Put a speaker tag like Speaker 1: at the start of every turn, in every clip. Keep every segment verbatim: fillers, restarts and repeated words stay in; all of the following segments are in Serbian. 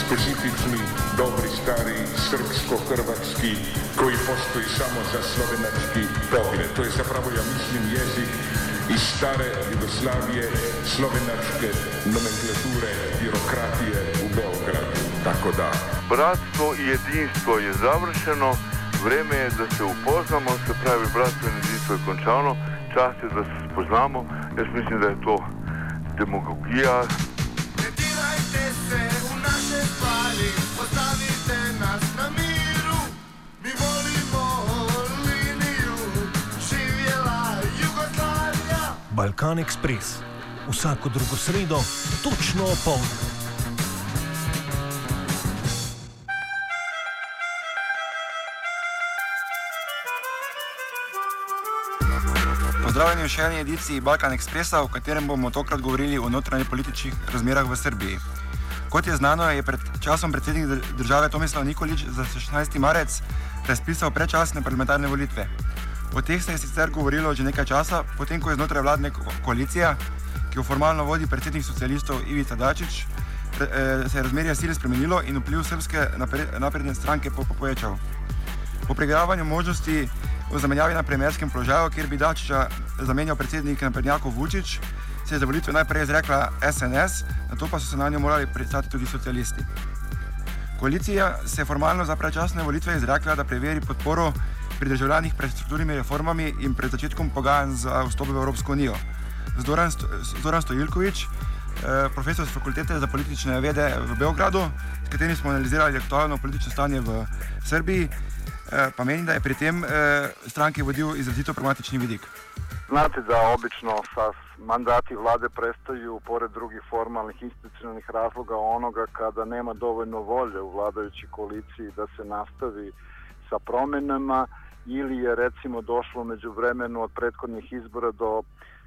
Speaker 1: specifični, dobri, stari, srpsko-hrvatski, koji postoji samo za slovenački pokret. To je zapravo, ja mislim, jezik iz stare Jugoslavije, slovenačke nomenklature, birokratije u Beogradu. Tako da.
Speaker 2: Bratstvo i jedinstvo je završeno, vreme je da se upoznamo, se pravi bratstvo i jedinstvo je končano, čast je da se spoznamo, jaz mislim da je to demagogija.
Speaker 3: Ne dirajte se u naše stvari, ostavite nas na miru, mi volimo liniju, živjela Jugoslavija.
Speaker 4: Balkan Ekspres, vsako drugo sredo, točno opoldne.
Speaker 5: Pozdravljeni v še eni ediciji Balkan Ekspresa, v katerem bomo tokrat govorili o notranjih političnih razmerah v Srbiji. Kot je znano, je pred časom predsednik države Tomislav Nikolić za šestnajsti marec razpisal predčasne parlamentarne volitve. O teh se je sicer govorilo že nekaj časa, potem ko je znotraj vladne koalicija, ki jo formalno vodi predsednik socialistov Ivica Dačić, se je razmerje sil spremenilo in vpliv srpske napredne stranke povečal. Po preigravanju možnosti o zamenjavi na premijerskem položaju, kjer bi Dačića zamenjal predsednik naprednjakov Vučić, se je za volitve najprej izrekla S N S, nato pa so se na njo morali pristati tudi socialisti. Koalicija se je formalno za predčasne volitve izrekla, da preveri podporo pri državljanih pred strukturnimi reformami in pred začetkom pogajanj za vstop v Evropsko unijo. Zoran, Zoran Stojilković, profesor z Fakultete za politične vede v Beogradu, s katerim smo analizirali aktualno politično stanje v Srbiji, pa meni da je pri tem stranke vodil izrazito pragmatični vidik.
Speaker 2: Znate da obično sa mandati vlade prestaju pored drugih formalnih institucionalnih razloga onoga kada nema dovoljno volje u vladajućoj koaliciji da se nastavi sa promjenama ili je recimo došlo među vremenu od prethodnih izbora do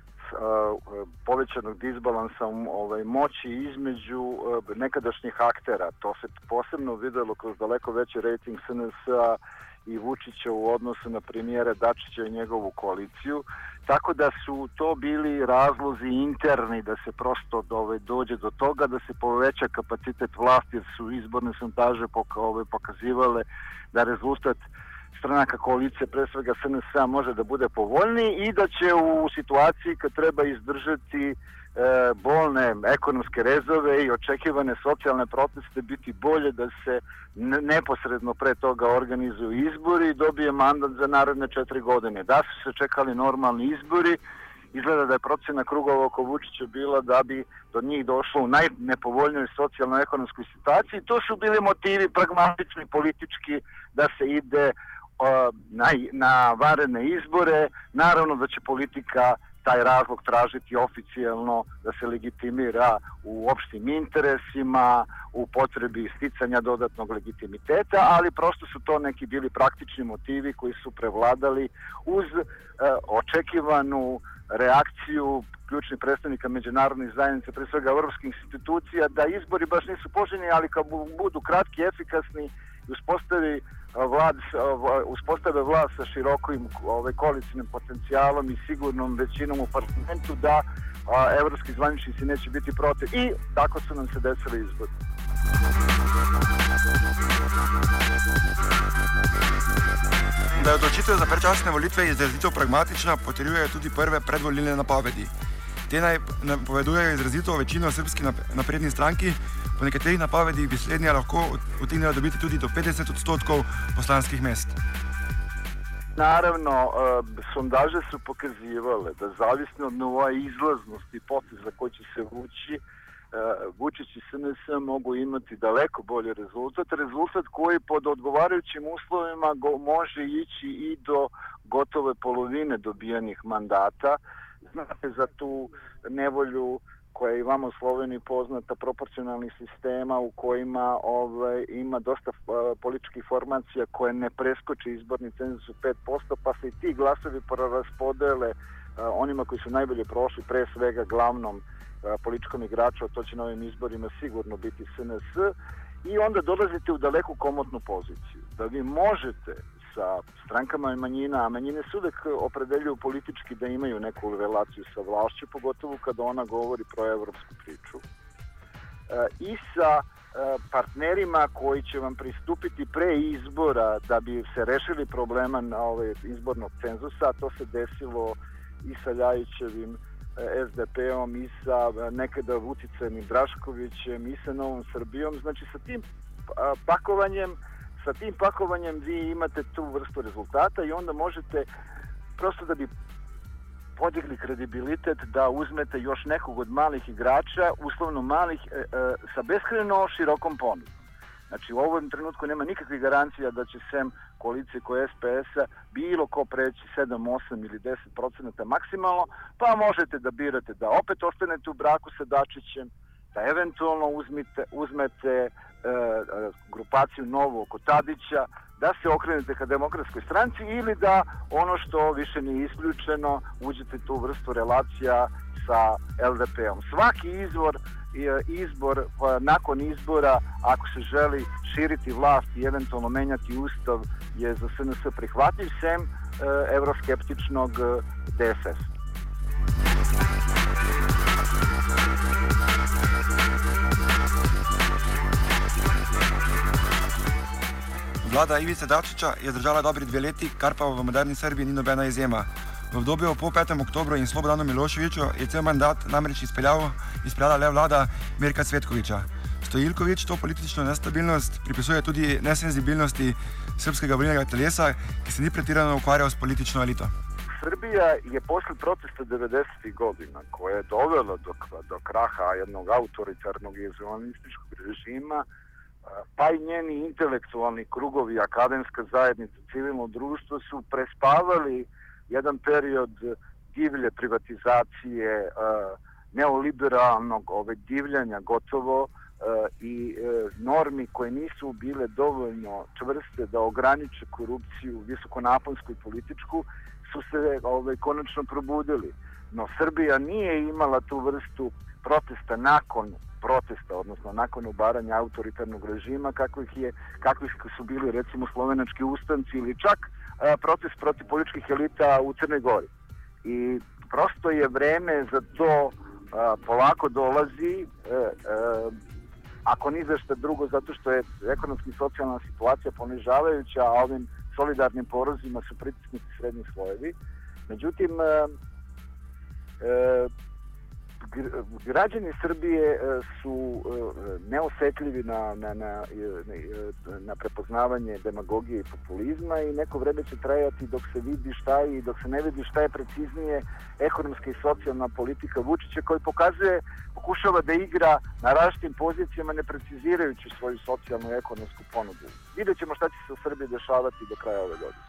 Speaker 2: povećanog disbalansa ovaj, moći između nekadašnjih aktera. To se posebno videlo kroz daleko veći rejting S N S-a i Vučića u odnosu na premijera Dačića i njegovu koaliciju. Tako da su to bili razlozi interni da se prosto ovaj, dođe do toga, da se poveća kapacitet vlasti jer su izborne sondaže ovaj, pokazivale da rezultat stranaka koalicije, pre svega S N S-a, može da bude povoljniji i da će u situaciji kad treba izdržati e, bolne ekonomske rezove i očekivane socijalne proteste biti bolje da se neposredno pre toga organizuju izbori i dobije mandat za naredne četiri godine. Da su se čekali normalni izbori, izgleda da je procena krugova oko Vučića bila da bi do njih došlo u najnepovoljnijoj socijalno-ekonomskoj situaciji. To su bili motivi pragmatični, politički, da se ide Na, na vanredne izbore. Naravno da će politika taj razlog tražiti oficijalno da se legitimira u opštim interesima, u potrebi sticanja dodatnog legitimiteta, ali prosto su to neki bili praktični motivi koji su prevladali uz e, očekivanu reakciju ključnih predstavnika međunarodnih zajednica, pre svega evropskih institucija, da izbori baš nisu poželjni, ali kad budu kratki, efikasni i uspostavi vlad, uspostave vlast sa širokim ovaj, koalicijnim potencijalom i sigurnom većinom u parlamentu, da a, evropski zvaničnici neće biti protiv. I tako su nam se desili izbori.
Speaker 5: Da je odločitev za predčasne volitve izrazito pragmatična, potrjujejo tudi prve predvolilne napovedi. Te naj napovedujejo izrazito večino srpski napredni stranki, po nekaterih napovedih bi slednja lahko utegnila dobiti tudi do petdeset odstotkov poslanskih mest.
Speaker 2: Naravno, sondaže su pokazivale da zavisno od nivoa izlaznosti poteza koji će se vući, Vučić i S N S mogu imati daleko bolji rezultat, rezultat koji pod odgovarajućim uslovima može ići i do gotove polovine dobijenih mandata. Znate za tu nevolju koja je i vama u Sloveniji poznata proporcionalnih sistema u kojima ovaj, ima dosta uh, političkih formacija koje ne preskoče izborni cenzus u pet posto, pa se i ti glasovi preraspodele uh, onima koji su najbolje prošli, pre svega glavnom uh, političkom igraču, a to će na ovim izborima sigurno biti S N S, i onda dolazite u daleku komotnu poziciju. Da vi možete sa strankama i manjina, a manjine se uvek opredeljuju politički da imaju neku relaciju sa vlašću, pogotovo kada ona govori proevropsku priču, e, i sa partnerima koji će vam pristupiti pre izbora da bi se rešili problema na ovaj izbornog cenzusa. To se desilo i sa Ljajićevim S D P-om i sa nekada Vucicem i Draškovićem i sa Novom Srbijom. Znači sa tim pakovanjem sa tim pakovanjem vi imate tu vrstu rezultata i onda možete prosto da bi podigli kredibilitet da uzmete još nekog od malih igrača, uslovno malih, e, e, sa beskrajno širokom ponudom. Znači u ovom trenutku nema nikakvih garancija da će sem koalicije koje S P S-a bilo ko preći sedam, osam ili deset procenata maksimalno, pa možete da birate da opet ostanete u braku sa Dačićem, da eventualno uzmite, uzmete e, grupaciju novu oko Tadića, da se okrenete ka Demokratskoj stranci ili da ono što više nije isključeno uđete tu vrstu relacija sa L D P-om. Svaki izvor, izbor nakon izbora, ako se želi širiti vlast i eventualno menjati ustav, je za S N S prihvatljiv, sem e, evroskeptičnog D S S.
Speaker 5: Vlada Ivice Dačića je zdržala dobri dve leti, kar pa v moderni Srbiji ni nobena izjema. V obdobju po petem oktobru in Slobodanu Miloševiću je cel mandat namreč izpeljal, izpeljala le vlada Mirka Cvetkovića. Stojiljković to politično nestabilnost pripisuje tudi nesenzibilnosti srpskega volilnega telesa, ki se ni pretirano ukvarjal s politično elito.
Speaker 2: Srbija je posle protesta devedesetih godina, koja je dovela do, do kraha jednog autoritarnog i izolanističkog režima, pa i njeni intelektualni krugovi, akademska zajednica, civilno društvo su prespavali jedan period divlje privatizacije, neoliberalnog ove divljanja gotovo i normi koje nisu bile dovoljno čvrste da ograniče korupciju visokonaponsku i političku, su se ove, konačno probudili. No Srbija nije imala tu vrstu protesta nakon protesta, odnosno nakon obaranja autoritarnog režima, kakvih, je, kakvih su bili recimo slovenački ustanci ili čak a, protest protiv političkih elita u Crnoj Gori. I prosto je vreme za to a, polako dolazi, a, a, ako ni za što drugo, zato što je ekonomski i socijalna situacija ponižavajuća, a ovim solidarnim porozima su pritisnuti srednji slojevi. Međutim, a, a, građani Srbije su neosetljivi na, na, na, na prepoznavanje demagogije i populizma i neko vreme će trajati dok se vidi šta je i dok se ne vidi šta je preciznije ekonomska i socijalna politika Vučića, koji pokazuje, pokušava da igra na različitim pozicijama ne precizirajući svoju socijalnu i ekonomsku ponudu. Vidjet ćemo šta će se u Srbiji dešavati do kraja ove godine.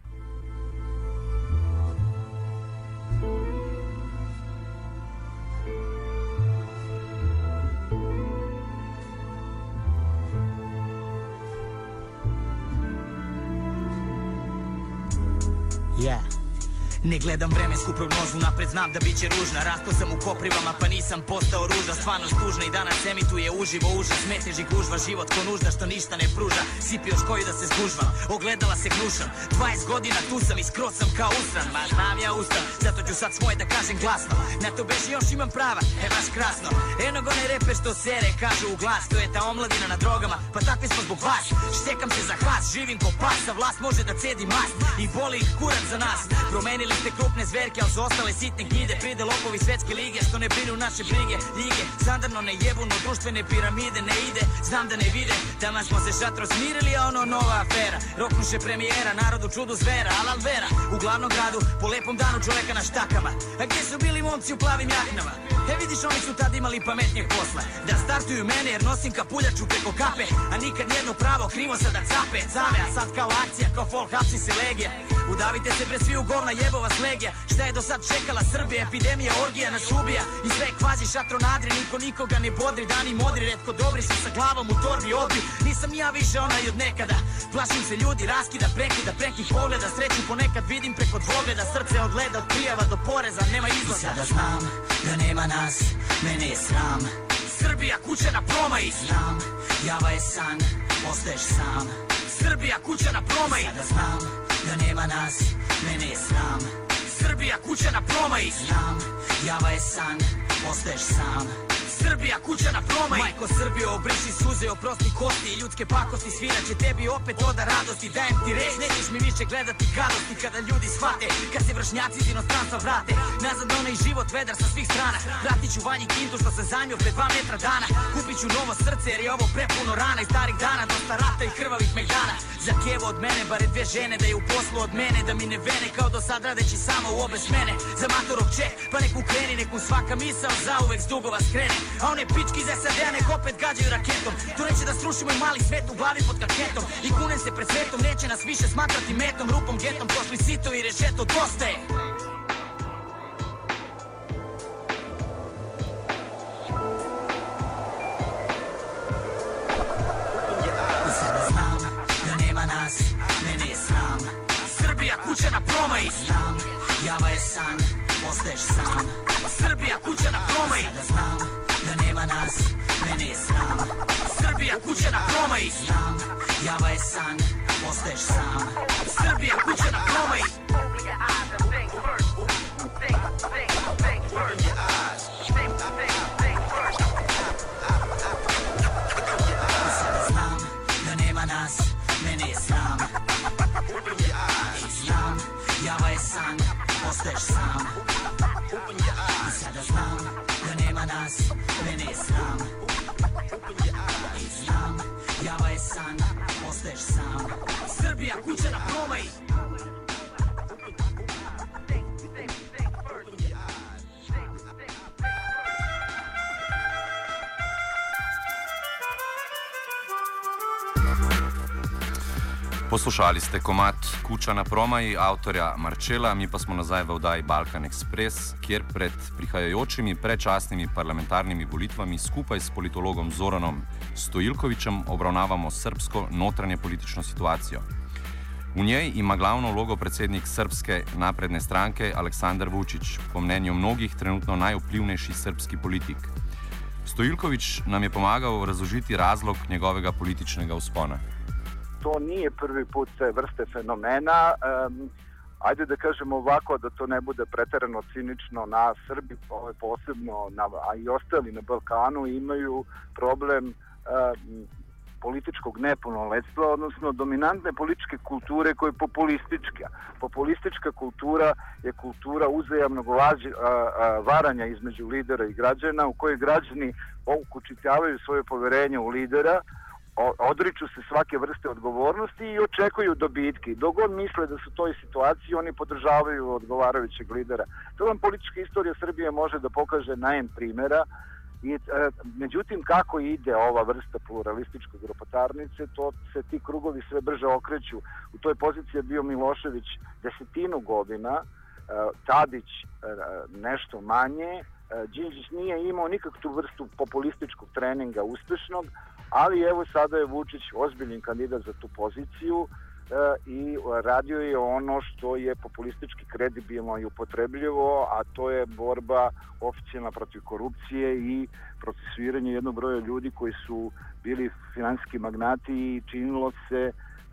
Speaker 6: Yeah. Ne gledam vremensku prognozu, napred znam da bit će ružna. Rasto sam u koprivama pa nisam postao ruža. Stvarnost tužna i danas emituje uživo užas. Metež i gužva, život ko nužda što ništa ne pruža. Sipi još koju da se zgužvam, ogledala se gnušam. dvadeset godina tu sam i skroz sam kao usran. Ma znam ja ustan, zato ću sad svoje da kažem glasno. Na to beži još imam prava, e baš krasno. Eno gone repe što sere, kažu u glas. To je ta omladina na drogama, pa takvi smo zbog vas. Štekam se za hlas, živim ko pas. A vlast može da cedi mast i boli ih kurac za nas. Promenili ste krupne zverke, al za ostale sitne gnjide. Pride lopovi svetske lige, što ne brinu naše brige. Ljige, standardno ne jebu, no društvene piramide ne ide. Znam da ne vide, tamo smo se šatro smirili, a ono nova afera. Roknuše premijera, narodu čudu zvera, al alvera. U glavnom gradu, po lepom danu čoveka na štakama. A gdje su bili momci u plavim jaknama? E vidiš, oni su tad imali pametnijeg posla. Da startuju mene jer nosim kapuljaču preko kape. A nikad nijedno pravo krivo sada cape. Zame, a sad kao akcija, kao folk hapsi se legija. Udavite se pre svi u govna, jebova slegija. Šta je do sad čekala Srbija, epidemija, orgija nas ubija. I sve kvazi šatronadri, niko nikoga ne bodri. Dani modri, retko dobri su sa glavom u torbi odbi. Nisam ja više onaj od nekada. Plašim se ljudi, raskida, prekida, prekih pogleda. Sreću ponekad vidim preko dvogleda. Srce od leda, od prijava do poreza, nema izlaza. I sada znam da nema nas, mene je sram. Srbija kuća na promaji. Znam, java je san, ostaješ sam. Srbija kuća na promaji. Sada znam da nema nas, mene je sram. Srbija kuća na promaji. Znam, java je san, ostaješ sam. Srbija, kuća na promaj. Majko Srbije, obriši suze, oprosti kosti i ljudske pakosti. Sviraće tebi opet oda radosti. Dajem ti reč, nećeš mi više gledati gadosti. Kada ljudi shvate, kad se vršnjaci iz inostranstva vrate. Nazad na onaj život vedar sa svih strana. Vratit ću Vanji kintu što sam zanjio pre dva metra dana. Kupit ću novo srce jer je ovo prepuno rana i starih dana. Dosta rata i krvavih megdana. Za Kevo od mene, bare dve žene, da je u poslu od mene, da mi ne vene kao do sad radeći samo u obe smene. Za matorog ček, pa neku kreni, neku svaka misao zauvek s dugova skrene. A one pički iz es a de-a nek opet gađaju raketom. To neće da sruši moj mali svet u glavi pod kaketom. I kunem se pred svetom, neće nas više smatrati metom, rupom, getom, pošli sito i rešeto, dosta je. Kuća na promaji. Znam, java je san, postaješ sam. Srbija, kuća na promaji. Sada znam da nema nas, mene je sram. Srbija, kuća na promaji. Znam, java je san, postaješ sam. Srbija, kuća na promaji. Sada znam da nema nas, mene je sram. Java je san, postaješ sam. I sada znam da nema nas, mene je sram. I znam, java je san, postaješ sam. Srbija, kuća na promaji.
Speaker 7: Poslušali ste komad Kuća na promaji avtorja Marčela, mi pa smo nazaj v oddaji Balkan Express, kjer pred prihajajočimi predčasnimi parlamentarnimi volitvami skupaj s politologom Zoranom Stojiljkovićem obravnavamo srbsko notranje politično situacijo. V njej ima glavno vlogo predsednik Srpske napredne stranke Aleksandar Vučić, po mnenju mnogih trenutno najvplivnejši srbski politik. Stojiljković nam je pomagal razložiti razlog njegovega političnega vzpona.
Speaker 2: To nije prvi put te vrste fenomena. Um, ajde da kažemo ovako, da to ne bude preterano cinično, na Srbi, posebno, na, a i ostali na Balkanu imaju problem um, političkog nepunoletstva, odnosno dominantne političke kulture koja je populistička. Populistička kultura je kultura uzajamnog laži, a, a, varanja između lidera i građana, u kojoj građani ukučitavaju svoje poverenje u lidera, odriču se svake vrste odgovornosti i očekuju dobitke. Dok god misle da su u toj situaciji, oni podržavaju odgovarajućeg lidera. To vam politička istorija Srbije može da pokaže na en primjera. I, e, međutim, kako ide ova vrsta pluralističke grupotarnice, to se ti krugovi sve brže okreću. U toj poziciji je bio Milošević desetinu godina, e, Tadić e, nešto manje, e, Đinđić nije imao nikakvu vrstu populističkog treninga uspešnog, ali evo sada je Vučić ozbiljan kandidat za tu poziciju e, i radio je ono što je populistički kredibilno i upotrebljivo, a to je borba oficijalna protiv korupcije i procesuiranje jednog broja ljudi koji su bili finansijski magnati i činilo se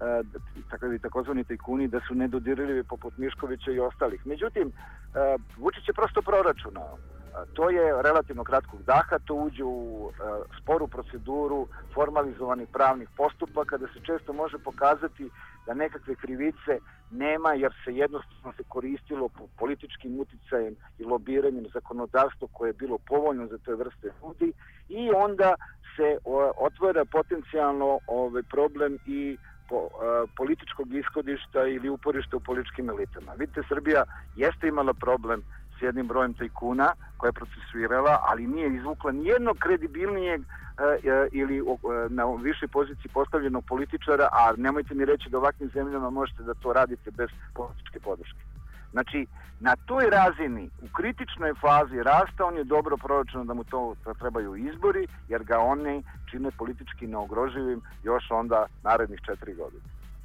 Speaker 2: e, takozvani tajkuni da su nedodirljivi poput Miškovića i ostalih. Međutim, e, Vučić je prosto proračunao. To je relativno kratkog daha, to uđe u uh, sporu proceduru formalizovanih pravnih postupaka, da se često može pokazati da nekakve krivice nema, jer se jednostavno se koristilo po političkim uticajem i lobiranjem zakonodavstva koje je bilo povoljno za te vrste ljudi i onda se uh, otvara potencijalno ovaj problem i po, uh, političkog ishodišta ili uporišta u političkim elitama. Vidite, Srbija jeste imala problem s jednim brojem tajkuna koja je procesuirala, ali nije izvukla nijednog kredibilnijeg e, e, ili e, na višoj poziciji postavljenog političara, a nemojte mi reći da ovakvim zemljama možete da to radite bez političke podrške. Znači, na toj razini, u kritičnoj fazi rasta, on je dobro proračunao da mu to da trebaju izbori, jer ga oni čine politički neogroživim još onda narednih četiri godine.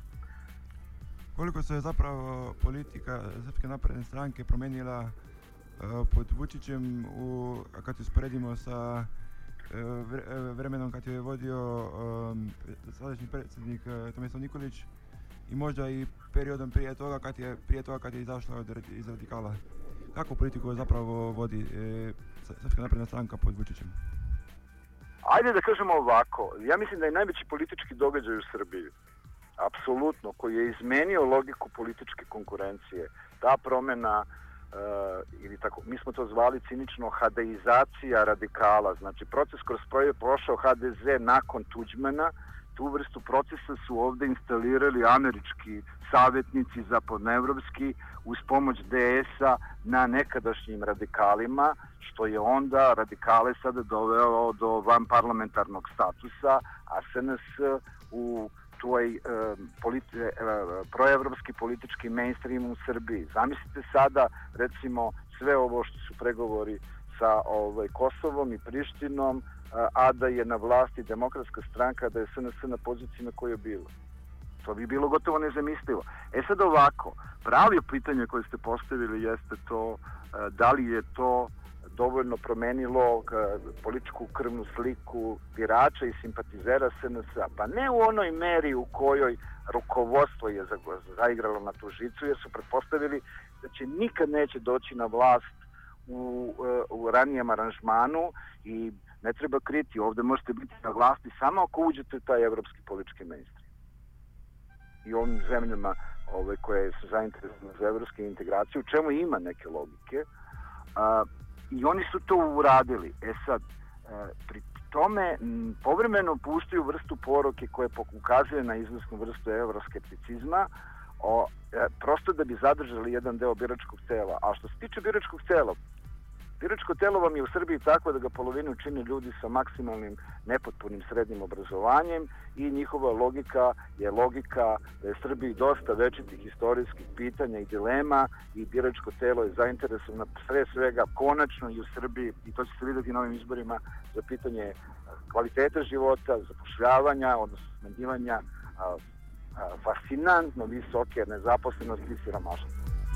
Speaker 5: Koliko se je zapravo politika Srpske napredne stranke promenila pod Vučićem, u, kad usporedimo sa vremenom kad je vodio um, sadašnji predsjednik Tomislav Nikolić i možda i periodom prije toga kad je, prije toga kad je izašla od, iz radikala. Kako politiku zapravo vodi e, Srpska napredna stranka pod Vučićem?
Speaker 2: Ajde da kažemo ovako, ja mislim da je najveći politički događaj u Srbiji, apsolutno, koji je izmenio logiku političke konkurencije, ta promjena, uh, ili tako, mi smo to zvali cinično hadeizacija radikala, znači proces kroz koji je prošao ha de ze nakon Tuđmana, tu vrstu procesa su ovdje instalirali američki savjetnici zapadnoevropski uz pomoć de es-a na nekadašnjim radikalima, što je onda radikale sada doveo do vanparlamentarnog statusa, a es en es u tvoj e, politi, e, proevropski politički mainstream u Srbiji. Zamislite sada, recimo, sve ovo što su pregovori sa ovaj, Kosovom i Prištinom, a da je na vlasti Demokratska stranka, da je es en es na poziciji na kojoj je bilo. To bi bilo gotovo nezamislivo. E sad ovako, pravi pitanje koje ste postavili jeste to da li je to dovoljno promenilo političku krvnu sliku birača i simpatizera es en es-a. Pa ne u onoj meri u kojoj rukovodstvo je zaigralo na tu žicu, jer su pretpostavili da će nikad neće doći na vlast u, u ranijem aranžmanu i ne treba kriti, ovdje možete biti na vlasti samo ako uđete u taj evropski politički mainstream. I ovim zemljama ove, koje su zainteresovane za evropske integracije, u čemu ima neke logike, a, i oni su to uradili. E sad, a, pri tome m, povremeno puštaju vrstu poruke koje ukazuje na izvesnu vrstu evroskepticizma, o, e, prosto da bi zadržali jedan deo biračkog tela. A što se tiče biračkog tela, biračko telo vam je u Srbiji tako da ga polovinu čine ljudi sa maksimalnim nepotpunim srednjim obrazovanjem i njihova logika je logika da je Srbiji dosta večitih istorijskih pitanja i dilema i biračko telo je zainteresovano pre svega konačno i u Srbiji, i to će se vidjeti na ovim izborima, za pitanje kvaliteta života, zapošljavanja, odnosno smanjivanja fascinantno visoke nezaposlenosti i siromaštva.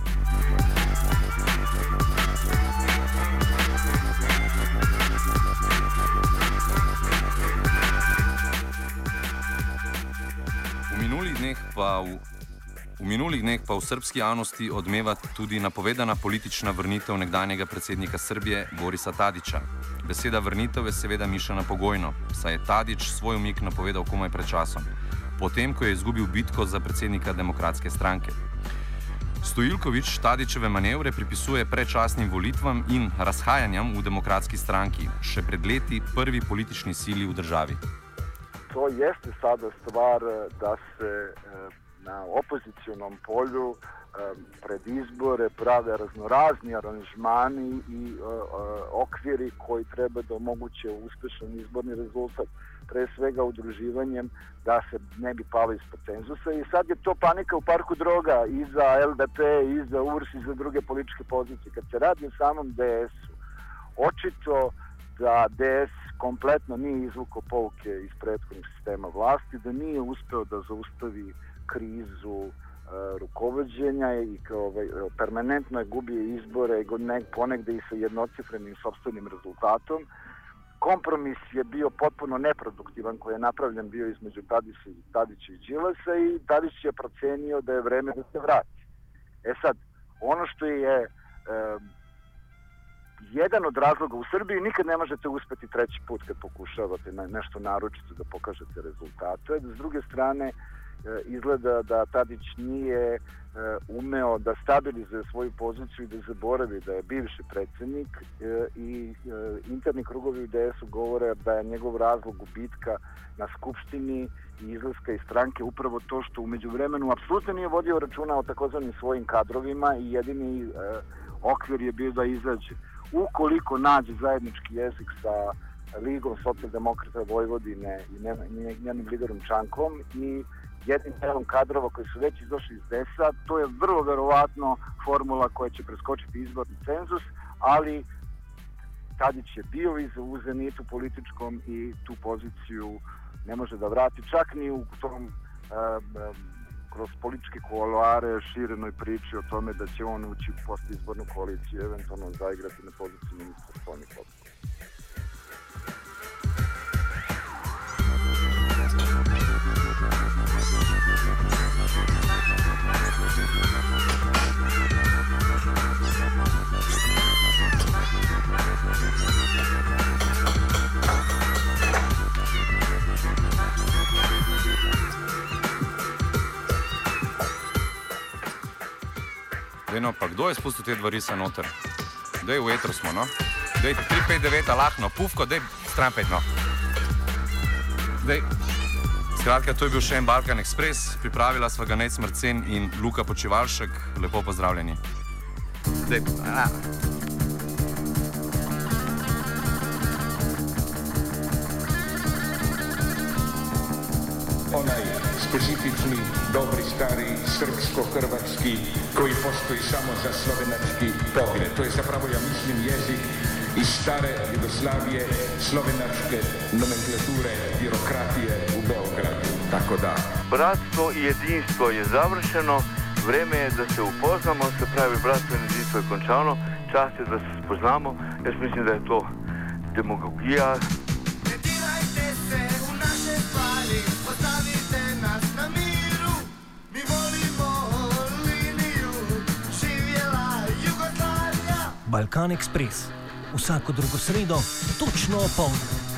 Speaker 7: V minulih dneh pa v, v minulih dneh pa v srbski javnosti odmeva tudi napovedana politična vrnitev nekdanjega predsednika Srbije Borisa Tadića. Beseda vrnitev je seveda mišljena pogojno, saj je Tadić svoj umik napovedal komaj pred časom, potem ko je izgubil bitko za predsednika Demokratske stranke. Stojiljković Tadićeve manevre pripisuje predčasnim volitvam in razhajanjem v Demokratski stranki, še pred leti prvi politični sili v državi.
Speaker 2: To jeste sada stvar da se na opozicionom polju pred izbore prave raznorazni aranžmani i okviri koji treba da omoguće uspešan izborni rezultat, pre svega udruživanjem da se ne bi palo ispod cenzusa, i sad je to panika u parku droga i za el de pe, i za u er es, i za druge političke pozicije. Kad se radi o samom de es-u, očito da de es kompletno nije izvukao pouke iz prethodnih sistema vlasti, da nije uspeo da zaustavi krizu e, rukovođenja i kao, ovaj, permanentno je gubio izbore, ponegde i sa jednocifrenim sopstvenim rezultatom. Kompromis je bio potpuno neproduktivan koji je napravljen bio između Tadića, Tadića i Đilasa, i Tadić je procenio da je vreme da se vrati. E sad, ono što je e, jedan od razloga u Srbiji, nikad ne možete uspeti treći put kad pokušavate na nešto naročito da pokažete rezultate. S druge strane, izgleda da Tadić nije umeo da stabilizuje svoju poziciju i da zaboravi da je bivši predsjednik, i interni krugovi u de es-u govore da je njegov razlog gubitka na skupštini i izlaska iz stranke upravo to što umeđu vremenu apsolutno nije vodio računa o takozvanim svojim kadrovima i jedini okvir je bio da izađe. Ukoliko nađe zajednički jezik sa Ligom socijaldemokrata Vojvodine i njenim liderom Čankom i jednim delom kadrova koji su već izašli iz de es-a, to je vrlo verovatno formula koja će preskočiti izborni cenzus, ali Tadić je bio u zenitu političkom i tu poziciju ne može da vrati, čak ni u tom uh, kroz političke kuloare širenoj priči o tome da će on ući u postizbornu koaliciju, eventualno zaigrati na poziciju ministra spoljnih poslova.
Speaker 7: Dej no, pa kdo je spustil te dva risa noter? Dej, v etru smo, no. Dej, tri pet devet, lahno, pufko, dej, stran pet, no. Dej. Skratka, to je bil še en Balkan Express, pripravila sva ga Nejc Marcen in Luka Počivalšek. Lepo pozdravljeni. Dej, a.
Speaker 1: Onaj specifični, dobri, stari, srpsko-hrvatski, koji postoji samo za slovenački pogled. To je zapravo, ja mislim, jezik iz stare Jugoslavije, slovenačke nomenklature, birokratije u Beogradu. Tako da.
Speaker 8: Bratstvo i jedinstvo je završeno, vreme je da se upoznamo, se pravi bratstvo in jedinstvo je končano, čas je da se spoznamo, jaz mislim da je to demagogija.
Speaker 3: Ne dirajte se u naše stvari, ostavite nas na miru, mi volimo liniju, živjela Jugoslavija.
Speaker 4: Balkan Express. Vsako drugo sredo, točno opoldne.